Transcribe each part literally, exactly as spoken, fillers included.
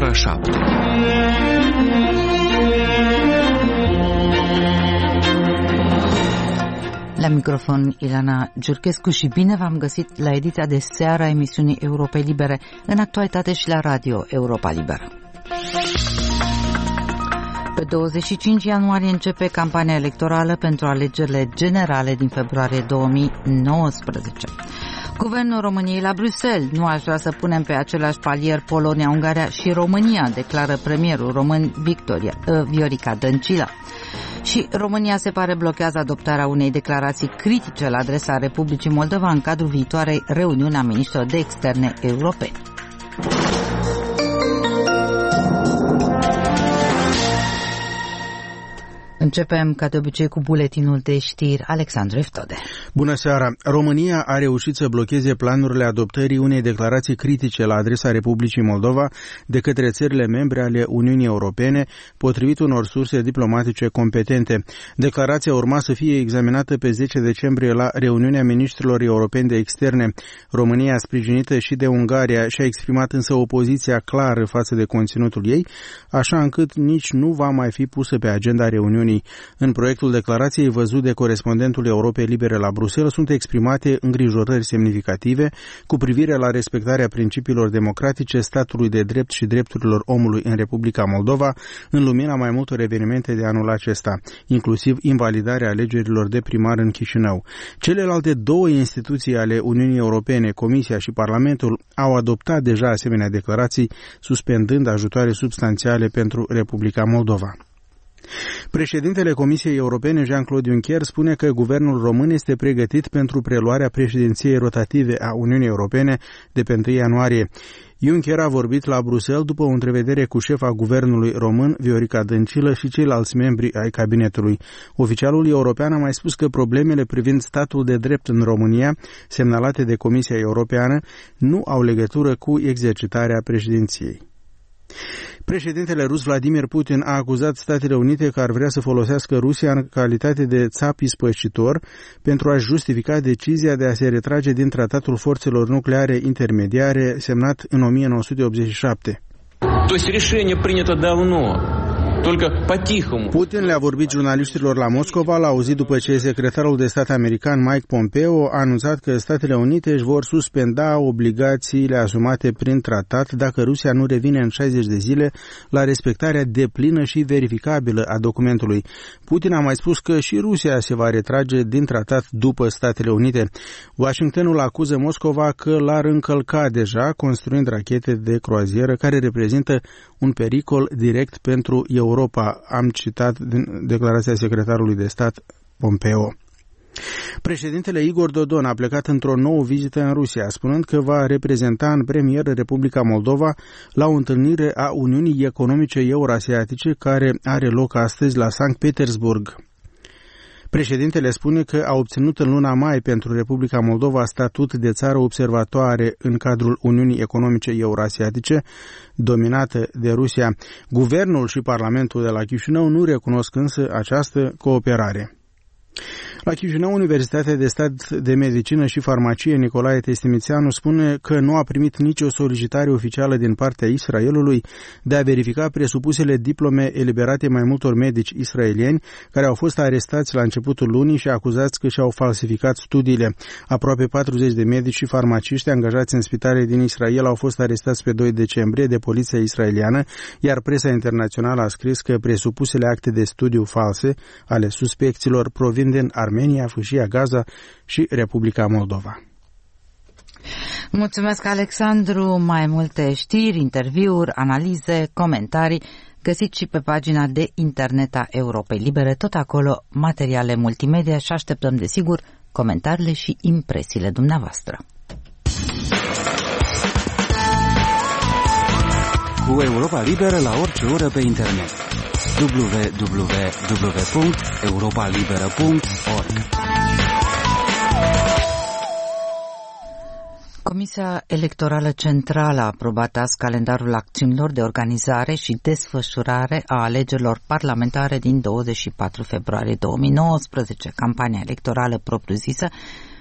ora șapte. La microfon Ilana Giurchescu și bine v-am găsit la ediția de seară a emisiunii Europei Libere, în actualitate și la radio Europa Liberă. Pe douăzeci și cinci ianuarie începe campania electorală pentru alegerile generale din februarie două mii nouăsprezece. Guvernul României la Bruxelles: nu aș vrea să punem pe același palier Polonia, Ungaria și România, declară premierul român Victoria, uh, Viorica Dăncilă. Și România se pare blochează adoptarea unei declarații critice la adresa Republicii Moldova în cadrul viitoarei reuniuni a miniștrilor de externe europeni. Începem, ca de obicei, cu buletinul de știri. Alexandru Eftode. Bună seara! România a reușit să blocheze planurile adoptării unei declarații critice la adresa Republicii Moldova de către țările membre ale Uniunii Europene, potrivit unor surse diplomatice competente. Declarația urma să fie examinată pe zece decembrie la reuniunea ministrilor europeni de externe. România, sprijinită și de Ungaria, și-a exprimat însă opoziția clară față de conținutul ei, așa încât nici nu va mai fi pusă pe agenda reuniunii. În proiectul declarației văzut de corespondentul Europei Libere la Bruxelles sunt exprimate îngrijorări semnificative cu privire la respectarea principiilor democratice, statului de drept și drepturilor omului în Republica Moldova, în lumina mai multor evenimente de anul acesta, inclusiv invalidarea alegerilor de primar în Chișinău. Celelalte două instituții ale Uniunii Europene, Comisia și Parlamentul, au adoptat deja asemenea declarații, suspendând ajutoare substanțiale pentru Republica Moldova. Președintele Comisiei Europene, Jean-Claude Juncker, spune că guvernul român este pregătit pentru preluarea președinției rotative a Uniunii Europene de pe întâi ianuarie. Juncker a vorbit la Bruxelles după o întrevedere cu șefa guvernului român, Viorica Dăncilă, și ceilalți membri ai cabinetului. Oficialul european a mai spus că problemele privind statul de drept în România, semnalate de Comisia Europeană, nu au legătură cu exercitarea președinției. Președintele rus Vladimir Putin a acuzat Statele Unite că ar vrea să folosească Rusia în calitate de țap ispășitor pentru a justifica decizia de a se retrage din Tratatul Forțelor Nucleare Intermediare semnat în o mie nouă sute optzeci și șapte. То есть решение принято давно. Putin le-a vorbit jurnaliștilor la Moscova, l-a auzit după ce secretarul de stat american Mike Pompeo a anunțat că Statele Unite își vor suspenda obligațiile asumate prin tratat dacă Rusia nu revine în șaizeci de zile la respectarea deplină și verificabilă a documentului. Putin a mai spus că și Rusia se va retrage din tratat după Statele Unite. Washingtonul acuză Moscova că l-ar încălca deja, construind rachete de croazieră care reprezintă un pericol direct pentru Europa, am citat din declarația secretarului de stat Pompeo. Președintele Igor Dodon a plecat într-o nouă vizită în Rusia, spunând că va reprezenta în premieră Republica Moldova la o întâlnire a Uniunii Economice Eurasiatice care are loc astăzi la Sankt Petersburg. Președintele spune că a obținut în luna mai pentru Republica Moldova statut de țară observatoare în cadrul Uniunii Economice Eurasiatice, dominată de Rusia. Guvernul și Parlamentul de la Chișinău nu recunosc însă această cooperare. La Chișinău, Universitatea de Stat de Medicină și Farmacie Nicolae Testimițeanu spune că nu a primit nicio solicitare oficială din partea Israelului de a verifica presupusele diplome eliberate mai multor medici israelieni care au fost arestați la începutul lunii și acuzați că și-au falsificat studiile. Aproape patruzeci de medici și farmaciști angajați în spitale din Israel au fost arestați pe doi decembrie de poliția israeliană, iar presa internațională a scris că presupusele acte de studiu false ale suspecților provin din Armenia, Fâșia Gaza și Republica Moldova. Mulțumesc, Alexandru. Mai multe știri, interviuri, analize, comentarii găsiți și pe pagina de internet a Europei Libere, tot acolo materiale multimedia și așteptăm, desigur, comentariile și impresiile dumneavoastră. Cu Europa Liberă la orice oră pe internet. w w w punct europa liberă punct org. Comisia Electorală Centrală a aprobat azi calendarul acțiunilor de organizare și desfășurare a alegerilor parlamentare din douăzeci și patru februarie două mii nouăsprezece. Campania electorală propriu-zisă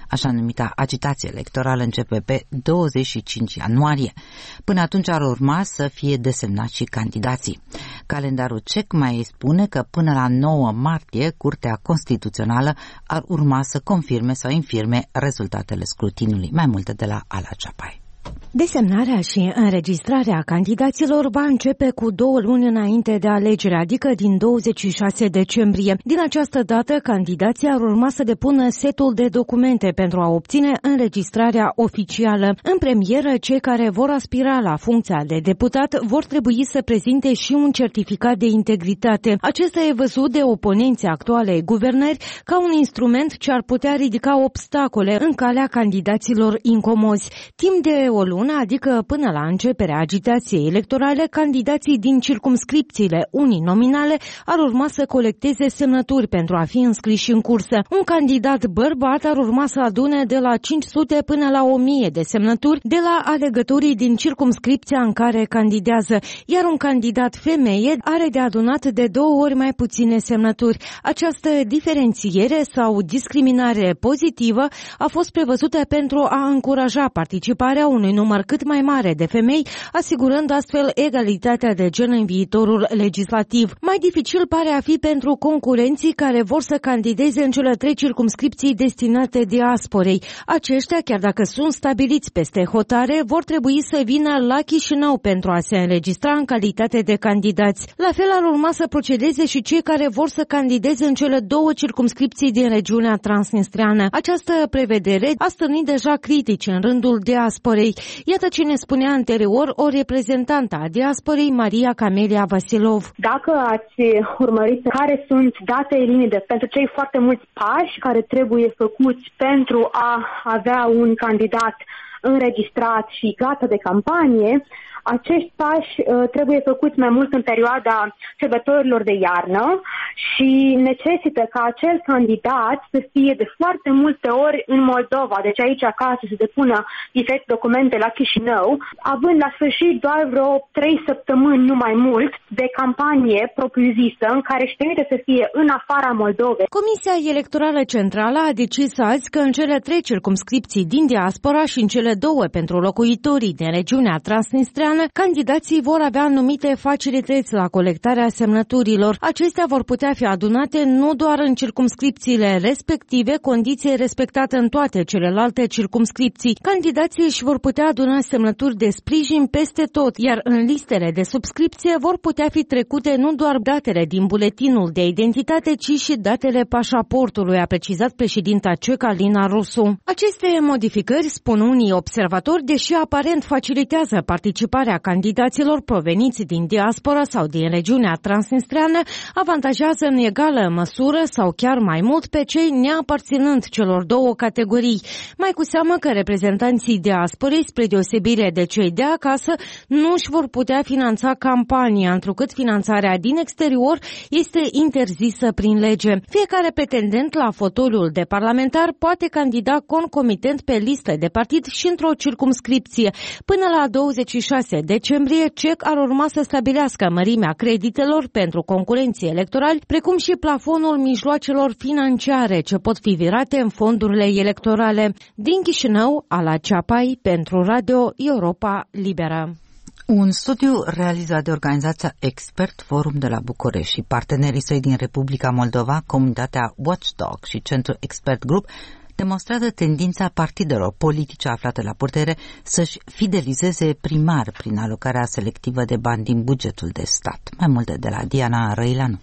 Așa numita agitație electorală începe pe douăzeci și cinci ianuarie. Până atunci ar urma să fie desemnați și candidații. Calendarul cec mai spune că până la nouă martie, Curtea Constituțională ar urma să confirme sau infirme rezultatele scrutinului. Mai multe de la Ala Ceapai. Desemnarea și înregistrarea candidaților va începe cu două luni înainte de alegere, adică din douăzeci și șase decembrie. Din această dată, candidații ar urma să depună setul de documente pentru a obține înregistrarea oficială. În premieră, cei care vor aspira la funcția de deputat vor trebui să prezinte și un certificat de integritate. Acesta e văzut de oponenții actualei guvernări ca un instrument ce ar putea ridica obstacole în calea candidaților incomozi. Timp de o lună, adică până la începerea agitației electorale, candidații din circumscripțiile uninominale ar urma să colecteze semnături pentru a fi înscriși în cursă. Un candidat bărbat ar urma să adune de la cinci sute până la o mie de semnături de la alegătorii din circumscripția în care candidează, iar un candidat femeie are de adunat de două ori mai puține semnături. Această diferențiere sau discriminare pozitivă a fost prevăzută pentru a încuraja participarea unui număr cât mai mare de femei, asigurând astfel egalitatea de gen în viitorul legislativ. Mai dificil pare a fi pentru concurenții care vor să candideze în cele trei circumscripții destinate diasporei. Aceștia, chiar dacă sunt stabiliți peste hotare, vor trebui să vină la Chișinău pentru a se înregistra în calitate de candidați. La fel ar urma să procedeze și cei care vor să candideze în cele două circumscripții din regiunea transnistreană. Această prevedere a stârnit deja critici în rândul diasporei. Iată ce ne spunea anterior o reprezentantă a diasporei, Maria Camelia Vasilov. Dacă ați urmărit care sunt datele limite pentru cei foarte mulți pași care trebuie făcuți pentru a avea un candidat înregistrat și gata de campanie, acești pași uh, trebuie făcuți mai mult în perioada sărbătorilor de iarnă și necesită ca acel candidat să fie de foarte multe ori în Moldova, deci aici acasă să depună diferite documente la Chișinău, având la sfârșit doar vreo trei săptămâni, nu mai mult, de campanie propriu-zisă în care își permite să fie în afara Moldovei. Comisia Electorală Centrală a decis azi că în cele trei circumscripții din diaspora și în cele două pentru locuitorii din regiunea transnistreană, candidații vor avea anumite facilități la colectarea semnăturilor. Acestea vor putea fi adunate nu doar în circumscripțiile respective, condiție respectată în toate celelalte circumscripții. Candidații își vor putea aduna semnături de sprijin peste tot, iar în listele de subscripție vor putea fi trecute nu doar datele din buletinul de identitate, ci și datele pașaportului, a precizat președinta cecă Alina Rusu. Aceste modificări, spun unii observatori, deși aparent facilitează participarea candidaților proveniți din diaspora sau din regiunea transnistreană, avantajează în egală măsură sau chiar mai mult pe cei neaparținând celor două categorii. Mai cu seamă că reprezentanții diasporei, spre deosebire de cei de acasă, nu își vor putea finanța campania, întrucât finanțarea din exterior este interzisă prin lege. Fiecare pretendent la fotoliul de parlamentar poate candida concomitent pe listă de partid și într-o circumscripție. Până la douăzeci și șase decembrie, C E C ar urma să stabilească mărimea creditelor pentru concurenții electorali, precum și plafonul mijloacelor financiare ce pot fi virate în fondurile electorale. Din Chișinău, Ala Ceapai, pentru Radio Europa Liberă. Un studiu realizat de organizația Expert Forum de la București și partenerii săi din Republica Moldova, comunitatea Watchdog și Centrul Expert Group, demonstrează tendința partidelor politice aflate la putere să-și fidelizeze primar prin alocarea selectivă de bani din bugetul de stat. Mai multe de la Diana Răileanu.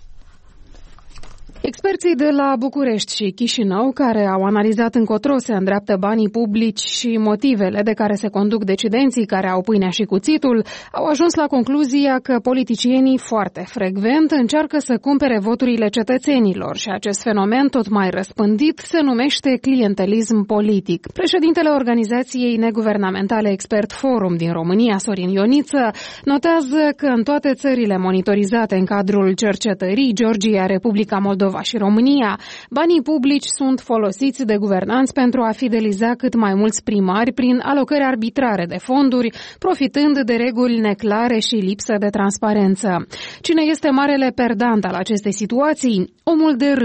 Experții de la București și Chișinău, care au analizat încotro se îndreaptă banii publici și motivele de care se conduc decidenții care au pâinea și cuțitul, au ajuns la concluzia că politicienii foarte frecvent încearcă să cumpere voturile cetățenilor și acest fenomen tot mai răspândit se numește clientelism politic. Președintele organizației neguvernamentale Expert Forum din România, Sorin Ioniță, notează că în toate țările monitorizate în cadrul cercetării Georgia, Republica Moldova și România, banii publici sunt folosiți de guvernanți pentru a fideliza cât mai mulți primari prin alocări arbitrare de fonduri, profitând de reguli neclare și lipsă de transparență. Cine este marele perdant al acestei situații? Omul de rând.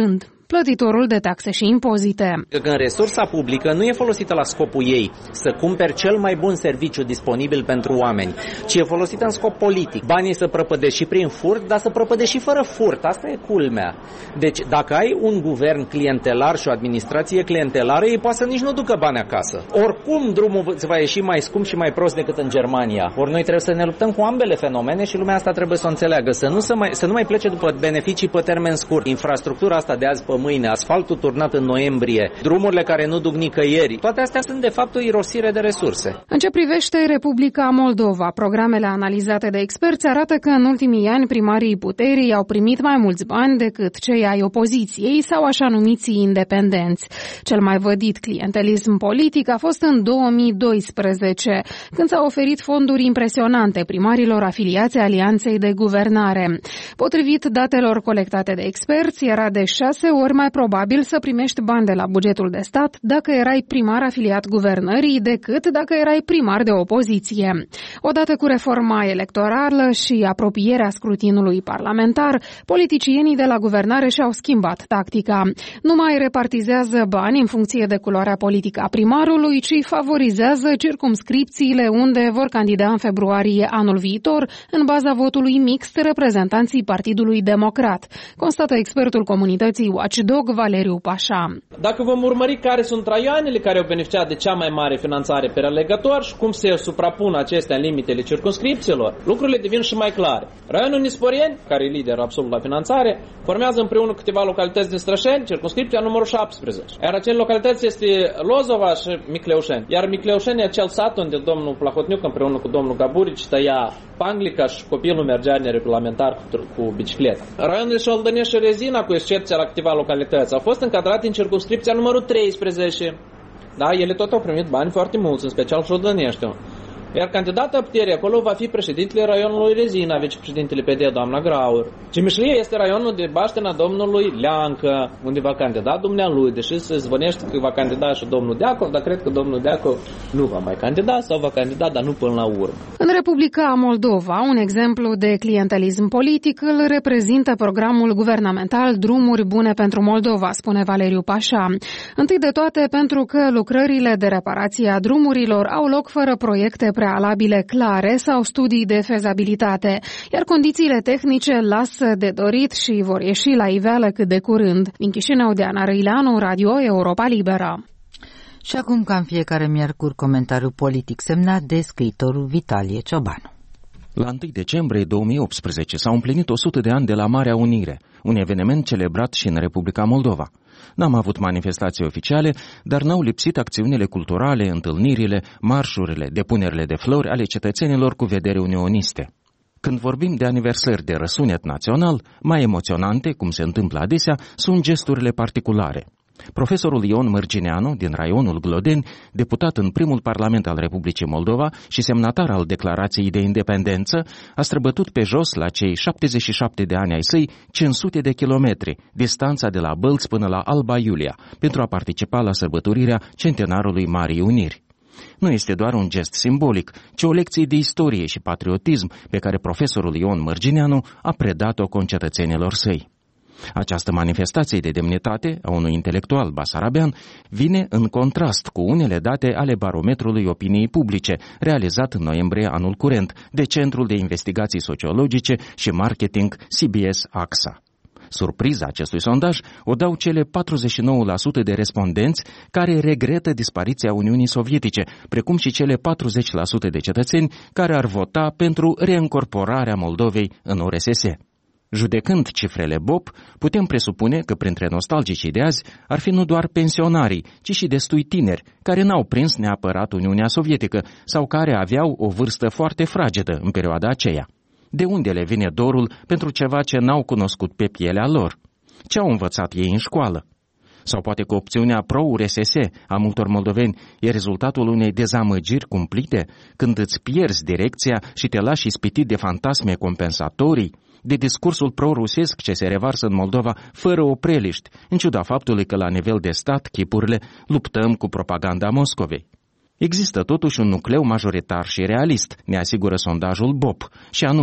plătitorul de taxe și impozite. Când resursa publică nu e folosită la scopul ei, să cumperi cel mai bun serviciu disponibil pentru oameni, ci e folosită în scop politic. Banii să prăpădești și prin furt, dar să prăpădești și fără furt. Asta e culmea. Deci dacă ai un guvern clientelar și o administrație clientelară, ei poate să nici nu ducă bani acasă. Oricum drumul îți va ieși mai scump și mai prost decât în Germania. Ori noi trebuie să ne luptăm cu ambele fenomene și lumea asta trebuie să o înțeleagă. Să nu, să mai, să nu mai plece după beneficii pe termen scurt. Infrastructura asta de azi pe mâine, asfaltul turnat în noiembrie, drumurile care nu duc nicăieri, toate astea sunt de fapt o irosire de resurse. În ce privește Republica Moldova, programele analizate de experți arată că în ultimii ani primarii puterii au primit mai mulți bani decât cei ai opoziției sau așa numiții independenți. Cel mai vădit clientelism politic a fost în două mii doisprezece, când s-au oferit fonduri impresionante primarilor afiliați Alianței de Guvernare. Potrivit datelor colectate de experți, era de șase ori mai probabil să primești bani de la bugetul de stat dacă erai primar afiliat guvernării decât dacă erai primar de opoziție. Odată cu reforma electorală și apropierea scrutinului parlamentar, politicienii de la guvernare și-au schimbat tactica. Nu mai repartizează bani în funcție de culoarea politică a primarului, ci favorizează circumscripțiile unde vor candida în februarie anul viitor, în baza votului mixt, reprezentanții Partidului Democrat, constată expertul comunității Watchdog Valeriu Pașa. Dacă vom urmări care sunt raioanele care au beneficiat de cea mai mare finanțare pe alegător și cum se suprapun acestea în limitele circumscripțiilor, lucrurile devin și mai clare. Raionul Nisporeni, care e lider absolut la finanțare, formează împreună câteva localități din Strășeni, circumscripția numărul șaptesprezece. Iar acele localități este Lozova și Micleușeni. Iar Micleușeni e acel sat unde domnul Plahotniuc împreună cu domnul Gaburici tăia panglica și copilul mergea neregulamentar cu, cu bicicletă. Raionul Șoldănești și Rezina, cu excepția la câteva localități, au fost încadrate în circumscripția numărul treisprezece. Da, ele tot au primit bani foarte mulți, în special Șoldăneștiul. Iar candidata puterii acolo va fi președintele raionului Rezina, vicepreședintele P D, doamna Graur. Cimișlie este raionul de baștena domnului Leancă, unde va candida dumnealui, deși se zvonește că va candida și domnul Deacov, dar cred că domnul Deacov nu va mai candida sau va candida, dar nu până la urmă. În Republica Moldova, un exemplu de clientelism politic îl reprezintă programul guvernamental Drumuri Bune pentru Moldova, spune Valeriu Pașa. Întâi de toate pentru că lucrările de reparație a drumurilor au loc fără proiecte prealabile clare sau studii de fezabilitate, iar condițiile tehnice lasă de dorit și vor ieși la iveală cât de curând. Din Chișinău, Diana Răileanu, Radio Europa Liberă. Și acum, ca în fiecare miercuri, comentariu politic semnat de scriitorul Vitalie Ciobanu. La întâi decembrie două mii optsprezece s-au împlinit o sută de ani de la Marea Unire, un eveniment celebrat și în Republica Moldova. N-am avut manifestații oficiale, dar n-au lipsit acțiunile culturale, întâlnirile, marșurile, depunerile de flori ale cetățenilor cu vedere unioniste. Când vorbim de aniversări de răsunet național, mai emoționante, cum se întâmplă adesea, sunt gesturile particulare. Profesorul Ion Mărgineanu, din raionul Glodeni, deputat în primul parlament al Republicii Moldova și semnatar al Declarației de Independență, a străbătut pe jos la cei șaptezeci și șapte de ani ai săi cinci sute de kilometri, distanța de la Bălți până la Alba Iulia, pentru a participa la sărbătorirea centenarului Marii Uniri. Nu este doar un gest simbolic, ci o lecție de istorie și patriotism pe care profesorul Ion Mărgineanu a predat-o concetățenilor săi. Această manifestație de demnitate a unui intelectual basarabean vine în contrast cu unele date ale barometrului opiniei publice, realizat în noiembrie anul curent de Centrul de Investigații Sociologice și Marketing C B S A X A. Surpriza acestui sondaj o dau cele patruzeci și nouă la sută de respondenți care regretă dispariția Uniunii Sovietice, precum și cele patruzeci la sută de cetățeni care ar vota pentru reîncorporarea Moldovei în U R S S. Judecând cifrele B O P, putem presupune că printre nostalgicii de azi ar fi nu doar pensionarii, ci și destui tineri care n-au prins neapărat Uniunea Sovietică sau care aveau o vârstă foarte fragedă în perioada aceea. De unde le vine dorul pentru ceva ce n-au cunoscut pe pielea lor? Ce au învățat ei în școală? Sau poate că opțiunea pro-U R S S a multor moldoveni e rezultatul unei dezamăgiri cumplite, când îți pierzi direcția și te lași ispitit de fantasme compensatorii, de discursul pro-rusesc ce se revarsă în Moldova fără opreliști, în ciuda faptului că la nivel de stat, chipurile, luptăm cu propaganda Moscovei. Există totuși un nucleu majoritar și realist, ne asigură sondajul B O P, și anume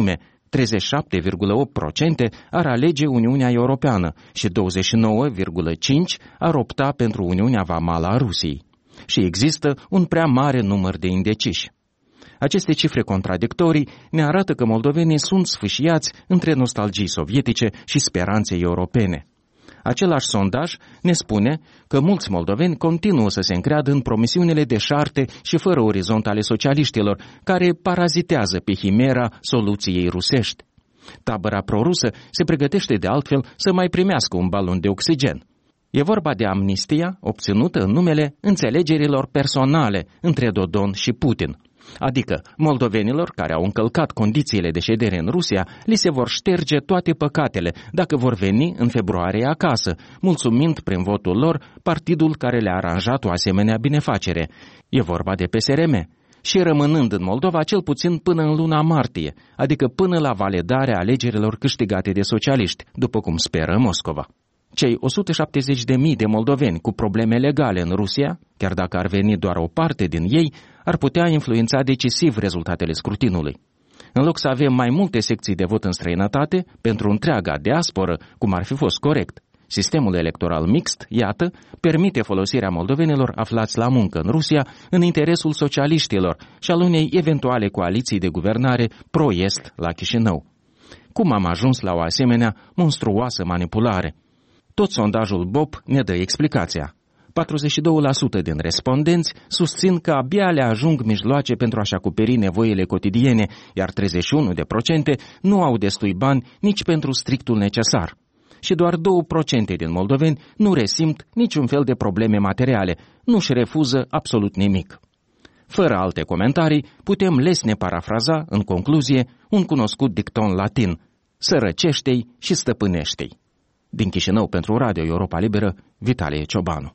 treizeci și șapte virgulă opt la sută ar alege Uniunea Europeană și douăzeci și nouă virgulă cinci la sută ar opta pentru Uniunea Vamală a Rusiei. Și există un prea mare număr de indeciși. Aceste cifre contradictorii ne arată că moldovenii sunt sfâșiați între nostalgii sovietice și speranțe europene. Același sondaj ne spune că mulți moldoveni continuă să se încreadă în promisiunile deșarte și fără orizont ale socialiștilor, care parazitează pe chimera soluției rusești. Tabăra prorusă se pregătește de altfel să mai primească un balon de oxigen. E vorba de amnistia obținută în numele înțelegerilor personale între Dodon și Putin. Adică moldovenilor care au încălcat condițiile de ședere în Rusia, li se vor șterge toate păcatele dacă vor veni în februarie acasă, mulțumind prin votul lor partidul care le-a aranjat o asemenea binefacere. E vorba de P S R M. Și rămânând în Moldova cel puțin până în luna martie, adică până la validarea alegerilor câștigate de socialiști, după cum speră Moscova. Cei o sută șaptezeci de mii de moldoveni cu probleme legale în Rusia, chiar dacă ar veni doar o parte din ei, ar putea influența decisiv rezultatele scrutinului. În loc să avem mai multe secții de vot în străinătate, pentru întreaga diasporă, cum ar fi fost corect, sistemul electoral mixt, iată, permite folosirea moldovenilor aflați la muncă în Rusia în interesul socialiștilor și al unei eventuale coaliții de guvernare pro-est la Chișinău. Cum am ajuns la o asemenea monstruoasă manipulare? Tot sondajul B O P ne dă explicația. patruzeci și doi la sută din respondenți susțin că abia le ajung mijloace pentru a-și acoperi nevoile cotidiene, iar treizeci și unu la sută nu au destui bani nici pentru strictul necesar. Și doar doi la sută din moldoveni nu resimt niciun fel de probleme materiale, nu-și refuză absolut nimic. Fără alte comentarii, putem lesne parafraza, în concluzie, un cunoscut dicton latin: sărăcește-i și stăpânește-i. Din Chișinău pentru Radio Europa Liberă, Vitalie Ciobanu.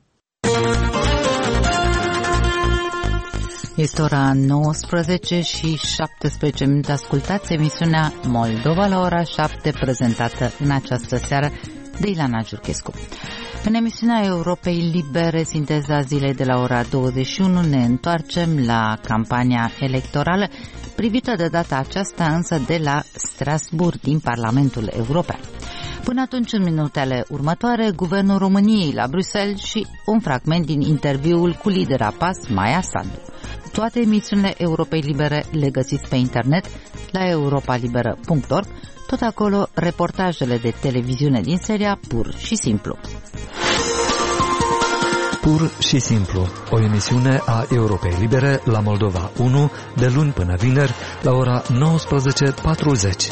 Este ora nouăsprezece și șaptesprezece minute. Ascultați emisiunea Moldova la ora șapte, prezentată în această seară de Ilana Giurchescu. În emisiunea Europei Libere, sinteza zilei de la ora douăzeci și unu, ne întoarcem la campania electorală, privită de data aceasta însă de la Strasbourg, din Parlamentul European. Până atunci, în minutele următoare, Guvernul României la Bruxelles și un fragment din interviul cu lidera P A S, Maia Sandu. Toate emisiunile Europei Libere le găsiți pe internet la europa liberă punct org, tot acolo reportajele de televiziune din seria Pur și Simplu. Pur și Simplu, o emisiune a Europei Libere la Moldova unu, de luni până vineri, la ora nouăsprezece patruzeci.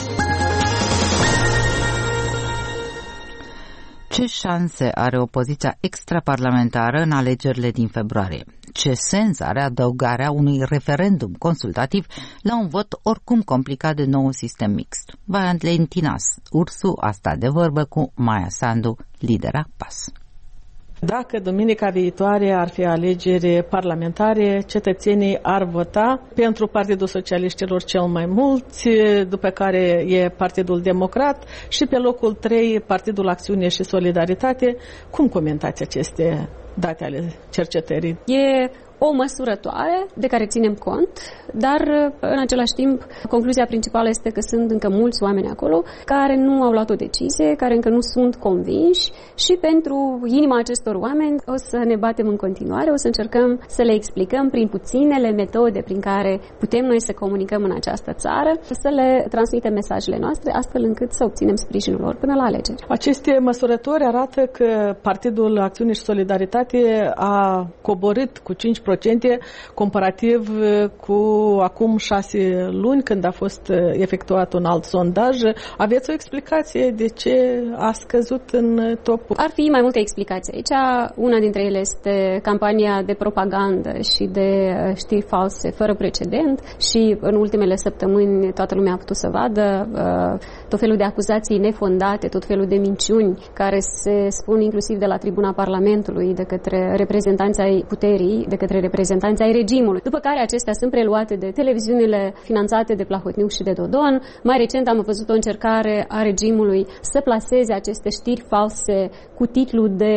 Ce șanse are opoziția extraparlamentară în alegerile din februarie? Ce sens are adăugarea unui referendum consultativ la un vot oricum complicat de nou sistem mixt? Valentina Ursu a stat de vorbă cu Maia Sandu, lidera P A S. Dacă duminica viitoare ar fi alegeri parlamentare, cetățenii ar vota pentru Partidul Socialiștilor cel mai mulți, după care e Partidul Democrat și pe locul trei Partidul Acțiune și Solidaritate. Cum comentați aceste date ale cercetării? E o măsurătoare de care ținem cont, dar în același timp concluzia principală este că sunt încă mulți oameni acolo care nu au luat o decizie, care încă nu sunt convinși și pentru inima acestor oameni o să ne batem în continuare, o să încercăm să le explicăm prin puținele metode prin care putem noi să comunicăm în această țară, să le transmitem mesajele noastre astfel încât să obținem sprijinul lor până la alegeri. Aceste măsurători arată că Partidul Acțiune și Solidaritate a coborât cu cinci la sută comparativ cu acum șase luni, când a fost efectuat un alt sondaj. Aveți o explicație de ce a scăzut în topul? Ar fi mai multe explicații aici. Una dintre ele este campania de propagandă și de știri false fără precedent și în ultimele săptămâni toată lumea a putut să vadă uh, tot felul de acuzații nefondate, tot felul de minciuni care se spun inclusiv de la tribuna Parlamentului, de către reprezentanții ai puterii, de către reprezentanții ai regimului. După care acestea sunt preluate de televiziunile finanțate de Plahotniuc și de Dodon. Mai recent am văzut o încercare a regimului să plaseze aceste știri false cu titlu de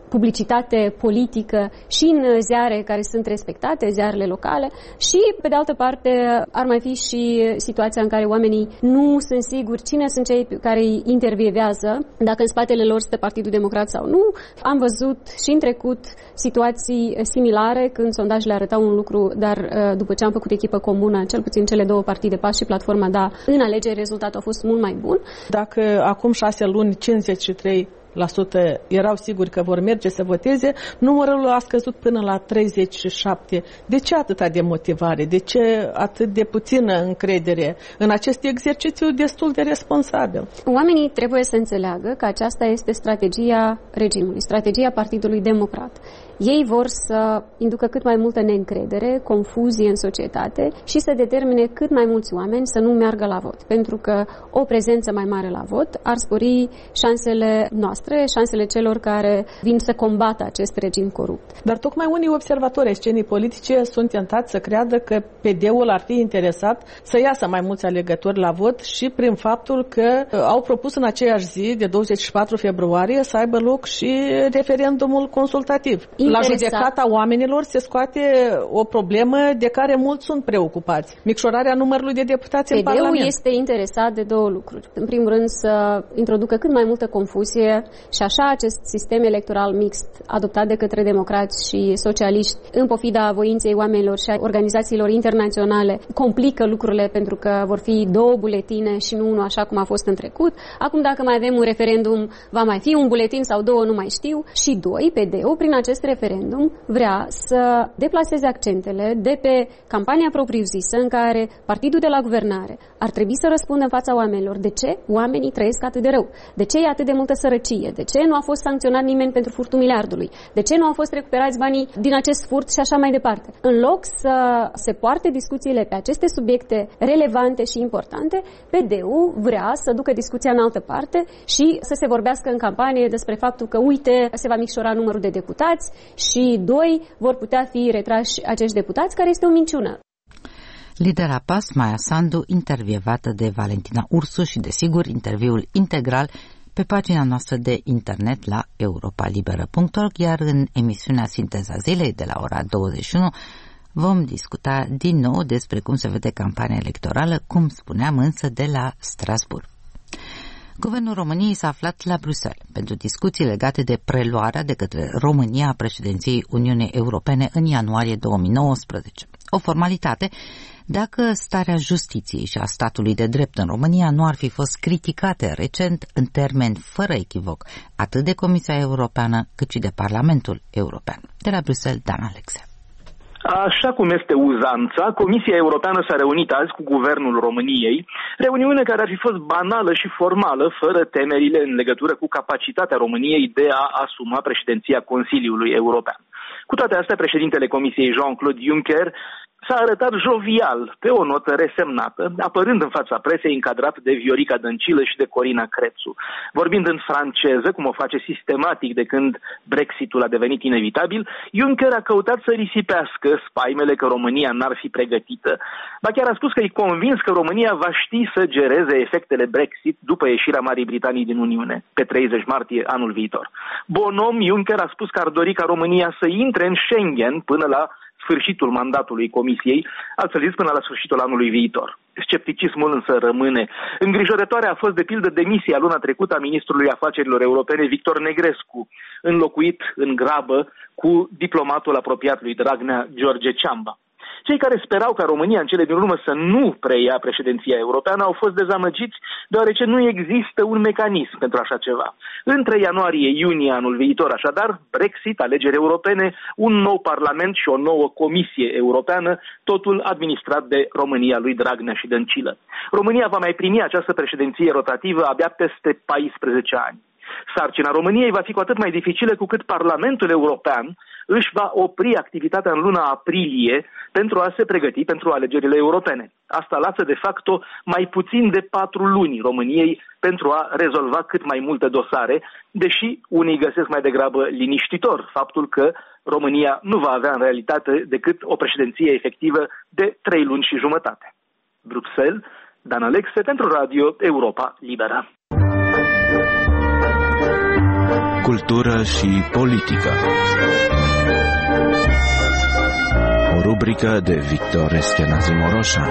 publicitate politică și în ziare care sunt respectate, ziarele locale, și, pe de altă parte, ar mai fi și situația în care oamenii nu sunt siguri cine sunt cei care îi intervievează, dacă în spatele lor este Partidul Democrat sau nu. Am văzut și în trecut situații similare când sondajele arătau un lucru, dar după ce am făcut echipă comună, cel puțin cele două partide, P A S și Platforma, da, în alegeri rezultatul a fost mult mai bun. Dacă acum șase luni cincizeci și trei la sută erau siguri că vor merge să voteze, numărul a scăzut până la treizeci și șapte la sută. De ce atâta demotivare? De ce atât de puțină încredere în acest exercițiu destul de responsabil? Oamenii trebuie să înțeleagă că aceasta este strategia regimului, strategia Partidului Democrat. Ei vor să inducă cât mai multă neîncredere, confuzie în societate și să determine cât mai mulți oameni să nu meargă la vot. Pentru că o prezență mai mare la vot ar spori șansele noastre, șansele celor care vin să combată acest regim corupt. Dar tocmai unii observatori ai scenii politice sunt tentați să creadă că P D-ul ar fi interesat să iasă mai mulți alegători la vot și prin faptul că au propus în aceeași zi, de douăzeci și patru februarie, să aibă loc și referendumul consultativ. La judecata oamenilor se scoate o problemă de care mulți sunt preocupați. Micșorarea numărului de deputați în Parlament. P D-ul este interesat de două lucruri. În primul rând să introducă cât mai multă confuzie și așa acest sistem electoral mixt adoptat de către democrați și socialiști în pofida voinței oamenilor și a organizațiilor internaționale complică lucrurile pentru că vor fi două buletine și nu unul așa cum a fost în trecut. Acum dacă mai avem un referendum va mai fi un buletin sau două, nu mai știu. Și doi, P D-ul prin acest referendum vrea să deplaseze accentele de pe campania propriu-zisă în care partidul de la guvernare ar trebui să răspundă în fața oamenilor de ce oamenii trăiesc atât de rău, de ce e atât de multă sărăcie, de ce nu a fost sancționat nimeni pentru furtul miliardului, de ce nu au fost recuperați banii din acest furt și așa mai departe. În loc să se poarte discuțiile pe aceste subiecte relevante și importante, P D-ul vrea să ducă discuția în altă parte și să se vorbească în campanie despre faptul că, uite, se va micșora numărul de deputați și, doi, vor putea fi retrași acești deputați, care este o minciună. Lidera P A S, Maia Sandu, intervievată de Valentina Ursu și, desigur, interviul integral pe pagina noastră de internet la europa liberă punct org, iar în emisiunea Sinteza Zilei de la ora douăzeci și unu vom discuta din nou despre cum se vede campania electorală, cum spuneam însă de la Strasbourg. Guvernul României s-a aflat la Bruxelles pentru discuții legate de preluarea de către România a președinției Uniunii Europene în ianuarie două mii nouăsprezece. O formalitate dacă starea justiției și a statului de drept în România nu ar fi fost criticate recent în termeni fără echivoc, atât de Comisia Europeană cât și de Parlamentul European. De la Bruxelles, Dan Alexe. Așa cum este uzanța, Comisia Europeană s-a reunit azi cu Guvernul României, reuniune care ar fi fost banală și formală, fără temerile în legătură cu capacitatea României de a asuma președinția Consiliului European. Cu toate astea, președintele Comisiei Jean-Claude Juncker s-a arătat jovial, pe o notă resemnată, apărând în fața presei încadrat de Viorica Dăncilă și de Corina Crețu. Vorbind în franceză, cum o face sistematic de când Brexitul a devenit inevitabil, Juncker a căutat să risipească spaimele că România n-ar fi pregătită. Ba chiar a spus că e convins că România va ști să gereze efectele Brexit după ieșirea Marii Britanii din Uniune, pe treizeci martie anul viitor. Bonom, Juncker a spus că ar dori ca România să intre în Schengen până la sfârșitul mandatului Comisiei, altfel zis până la sfârșitul anului viitor. Scepticismul însă rămâne. Îngrijorătoare a fost de pildă demisia luna trecută a ministrului afacerilor europene Victor Negrescu, înlocuit în grabă cu diplomatul apropiat lui Dragnea, George Ciamba. Cei care sperau ca România în cele din urmă să nu preia președinția europeană au fost dezamăgiți, deoarece nu există un mecanism pentru așa ceva. Între ianuarie-iunie anul viitor, așadar, Brexit, alegeri europene, un nou parlament și o nouă comisie europeană, totul administrat de România lui Dragnea și Dăncilă. România va mai primi această președinție rotativă abia peste paisprezece ani. Sarcina României va fi cu atât mai dificilă cu cât Parlamentul European își va opri activitatea în luna aprilie pentru a se pregăti pentru alegerile europene. Asta lasă de facto mai puțin de patru luni României pentru a rezolva cât mai multe dosare, deși unii găsesc mai degrabă liniștitor faptul că România nu va avea în realitate decât o președinție efectivă de trei luni și jumătate. Bruxelles, Dan Alexe pentru Radio Europa Liberă. cultură și politică. O rubrică de Victor Eschenazi Moroșan.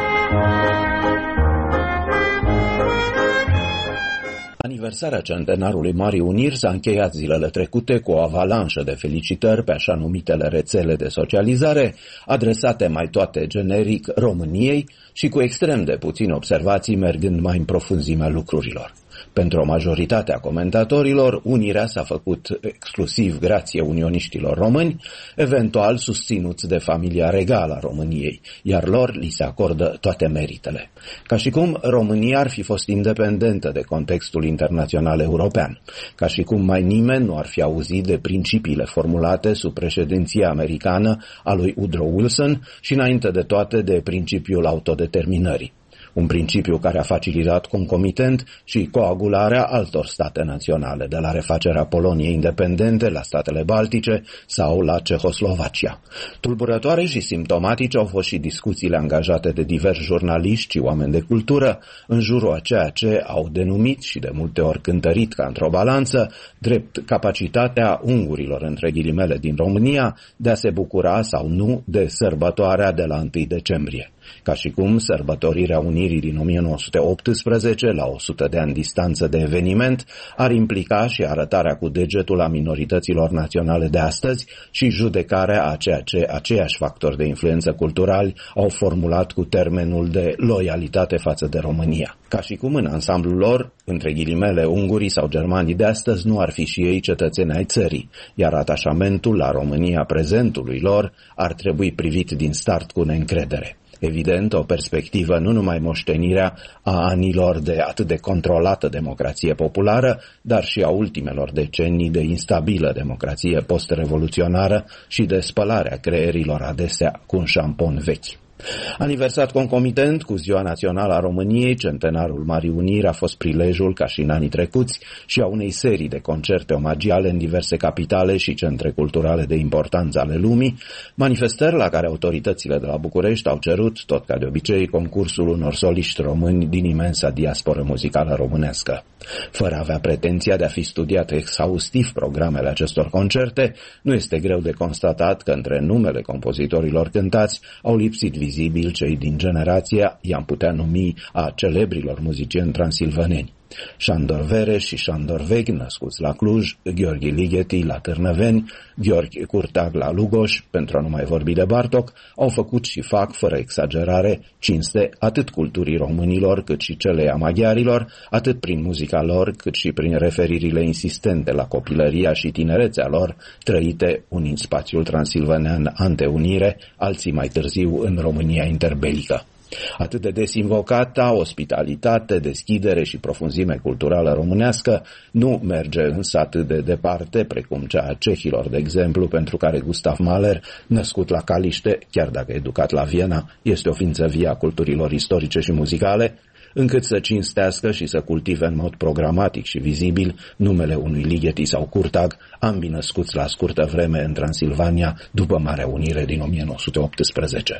Aniversarea centenarului Marii Uniri s-a încheiat zilele trecute cu o avalanșă de felicitări pe așa numitele rețele de socializare, adresate mai toate generic României și cu extrem de puține observații mergând mai în profunzimea lucrurilor. Pentru o majoritate a comentatorilor, unirea s-a făcut exclusiv grație unioniștilor români, eventual susținuți de familia regală a României, iar lor li se acordă toate meritele. Ca și cum România ar fi fost independentă de contextul internațional european, ca și cum mai nimeni nu ar fi auzit de principiile formulate sub președinția americană a lui Woodrow Wilson și înainte de toate de principiul autodeterminării. Un principiu care a facilitat concomitent și coagularea altor state naționale, de la refacerea Poloniei independente la statele Baltice sau la Cehoslovacia. Tulburătoare și simptomatice au fost și discuțiile angajate de diversi jurnaliști și oameni de cultură în jurul a ceea ce au denumit și de multe ori cântărit ca într-o balanță drept capacitatea ungurilor, între ghilimele, din România de a se bucura sau nu de sărbătoarea de la întâi decembrie. Ca și cum sărbătorirea Unirii din o mie nouă sute optsprezece, la o sută de ani distanță de eveniment, ar implica și arătarea cu degetul a minorităților naționale de astăzi și judecarea a ceea ce aceiași factori de influență culturali au formulat cu termenul de loialitate față de România. Ca și cum în ansamblul lor, între ghilimele, ungurii sau germanii de astăzi nu ar fi și ei cetățeni ai țării, iar atașamentul la România prezentului lor ar trebui privit din start cu neîncredere. Evident, o perspectivă nu numai moștenirea a anilor de atât de controlată democrație populară, dar și a ultimelor decenii de instabilă democrație post-revoluționară și de spălarea creierilor adesea cu un șampon vechi. Aniversat concomitent cu Ziua Națională a României, centenarul Marii Uniri a fost prilejul, ca și în anii trecuți, și a unei serii de concerte omagiale în diverse capitale și centre culturale de importanță ale lumii, manifestări la care autoritățile de la București au cerut, tot ca de obicei, concursul unor soliști români din imensa diasporă muzicală românescă. Fără a avea pretenția de a fi studiat exhaustiv programele acestor concerte, nu este greu de constatat că între numele compozitorilor cântați au lipsit vizibil cei din generația, i-am putea numi, a celebrilor muzicieni transilvaneni. Șandor Vereș și Șandor Vegh, născuți la Cluj, Gheorghe Ligeti la Târnăveni, Gheorghe Curtag la Lugoș, pentru a nu mai vorbi de Bartok, au făcut și fac, fără exagerare, cinste atât culturii românilor cât și celei a maghiarilor, atât prin muzica lor cât și prin referirile insistente la copilăria și tinerețea lor, trăite unii în spațiul transilvanean anteunire, alții mai târziu în România interbelică. Atât de des invocata ospitalitate, deschidere și profunzime culturală românească nu merge însă atât de departe precum cea a cehilor, de exemplu, pentru care Gustav Mahler, născut la Caliște, chiar dacă educat la Viena, este o ființă vie a culturilor istorice și muzicale, încât să cinstească și să cultive în mod programatic și vizibil numele unui Ligeti sau Curtag, ambii născuți la scurtă vreme în Transilvania după Marea Unire din o mie nouă sute optsprezece.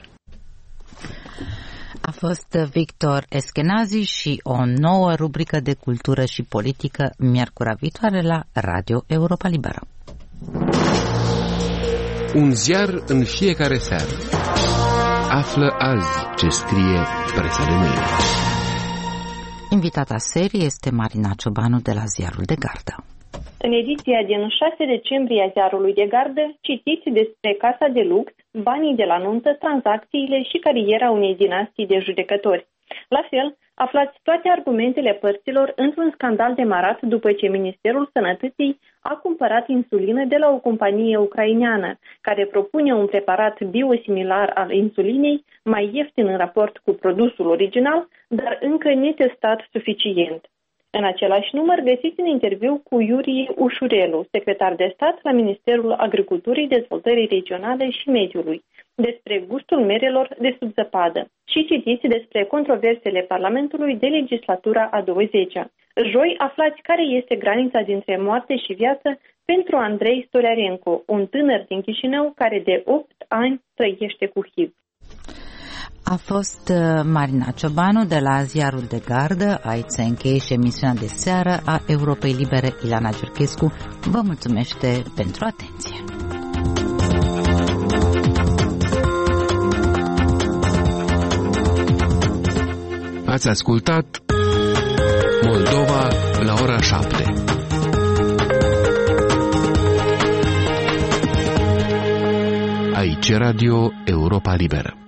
A fost Victor Eschenazi și o nouă rubrică de cultură și politică miercura viitoare la Radio Europa Liberă. Un ziar în fiecare seară. Află azi ce scrie presa de mâine. Invitata serii este Marina Ciobanu de la Ziarul de Gardă. În ediția din șase decembrie a Ziarului de Gardă citiți despre Casa de Lux, banii de la nuntă, tranzacțiile și cariera unei dinastii de judecători. La fel, aflați toate argumentele părților într-un scandal demarat după ce Ministerul Sănătății a cumpărat insulină de la o companie ucraineană, care propune un preparat biosimilar al insulinei, mai ieftin în raport cu produsul original, dar încă netestat suficient. În același număr găsiți un interviu cu Iurie Ușurelu, secretar de stat la Ministerul Agriculturii, Dezvoltării Regionale și Mediului, despre gustul merelor de sub zăpadă și citiți despre controversele Parlamentului de legislatura a douăzecea. Joi aflați care este granița dintre moarte și viață pentru Andrei Stoliarenko, un tânăr din Chișinău care de opt ani trăiește cu H I V. A fost Marina Ciobanu de la Ziarul de Gardă. Aici se încheie și emisiunea de seară a Europei Libere. Ilana Giurchescu vă mulțumește pentru atenție. Ați ascultat Moldova la ora șapte. Aici Radio Europa Liberă.